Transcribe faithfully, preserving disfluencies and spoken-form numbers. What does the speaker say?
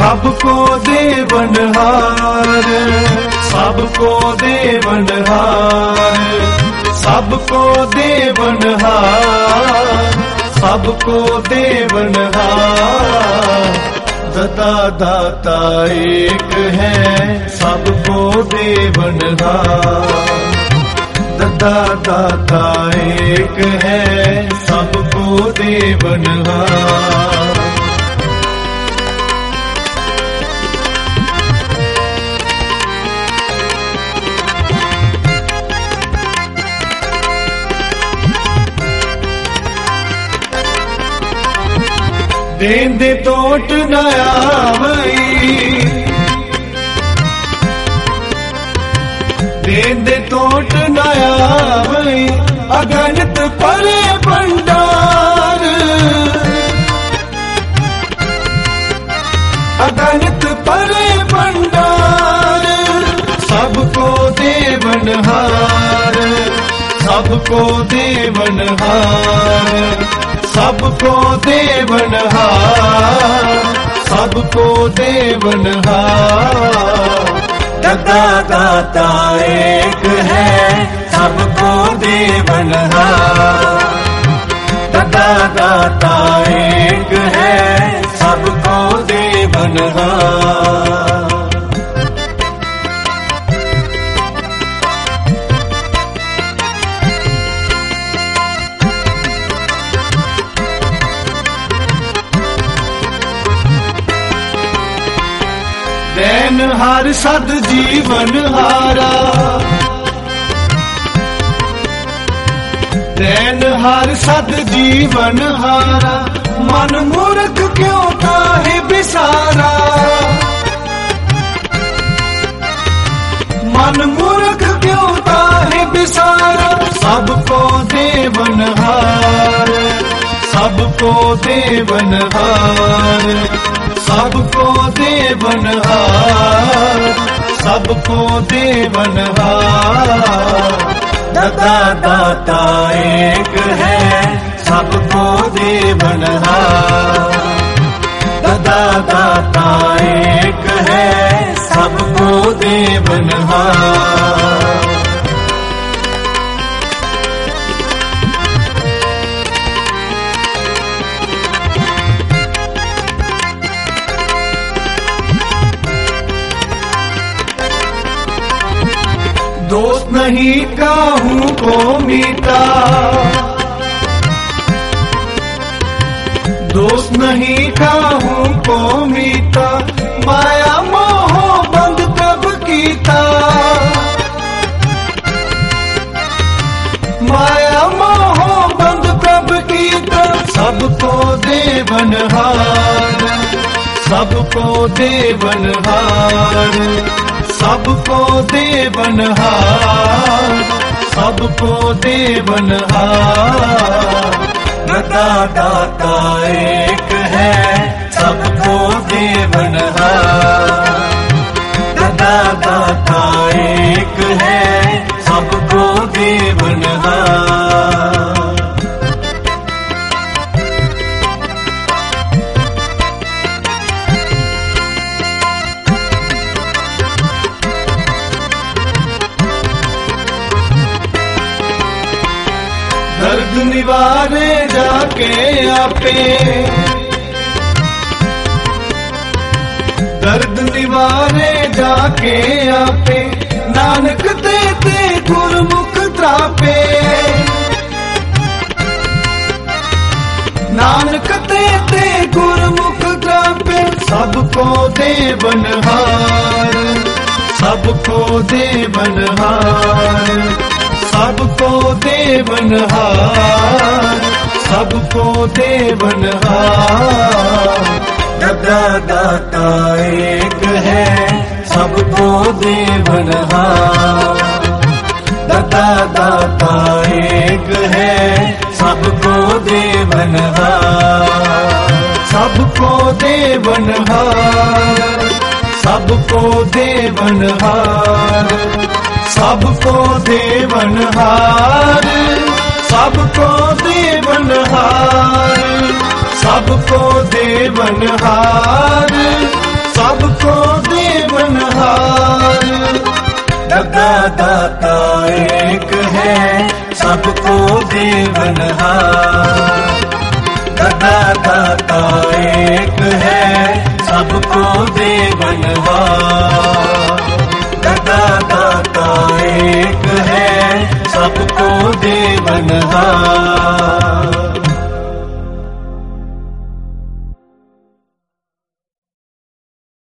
सबको देवनहार, सबको देवनहार, सबको देवनहार, सबको देवनहार। दाता दाता एक है, सबको देवनहार। दाता दाता एक है, सबको देवनहार। देंदे तोट न आवई, देंदे तोट न आवई, अगणित परे भंडार, अगणित परे भंडार। सबको देवनहार, सबको देवनहार, सबको देवनहार, सबको देवनहार। दाता दाता एक है, सबको देवनहार। दाता दाता एक है, सबको देवनहार। देनहार सद जीवन हारा, देनहार सद जीवन हारा। मन मूर्ख क्यों काहे बिसारा, मन मूर्ख क्यों काहे बिसारा। सबको देवनहार, सबको देवनहार, सबको देवनहार, सबको देवनहार। दाता दाता एक है, सबको देवनहार। दाता दाता एक है, सबको देवनहार। दोस्त नहीं काहू को मीता, दोस्त नहीं काहू को मीता। माया मोह बंद कब कीता, माया मोह बंद कब कीता। सबको देवनहार, सबको देवनहार, सबको देवनहार, सबको देवनहार। दाता दाता एक है, सबको देवनहार। दाता दाता एक है, सबको देवनहार। दर्द निवारे जाके आपे, दर्द निवारे जाके आपे। नानक देते गुरमुख त्रापे, नानक देते गुरमुख त्रापे। सबको देवनहार, सबको देवनहार, सबको देवनहार, सबको देवनहार। दाता दाता एक है, सबको देवनहार। दाता दाता एक है, सबको देवनहार। सबको देवनहार, सबको देवनहार, सबको देवनहार, सबको देवनहार, सबको देवनहार, सबको देवनहार। दगा दाता एक है, सबको देवनहार। दगा दाता एक है, सबको देवनहार।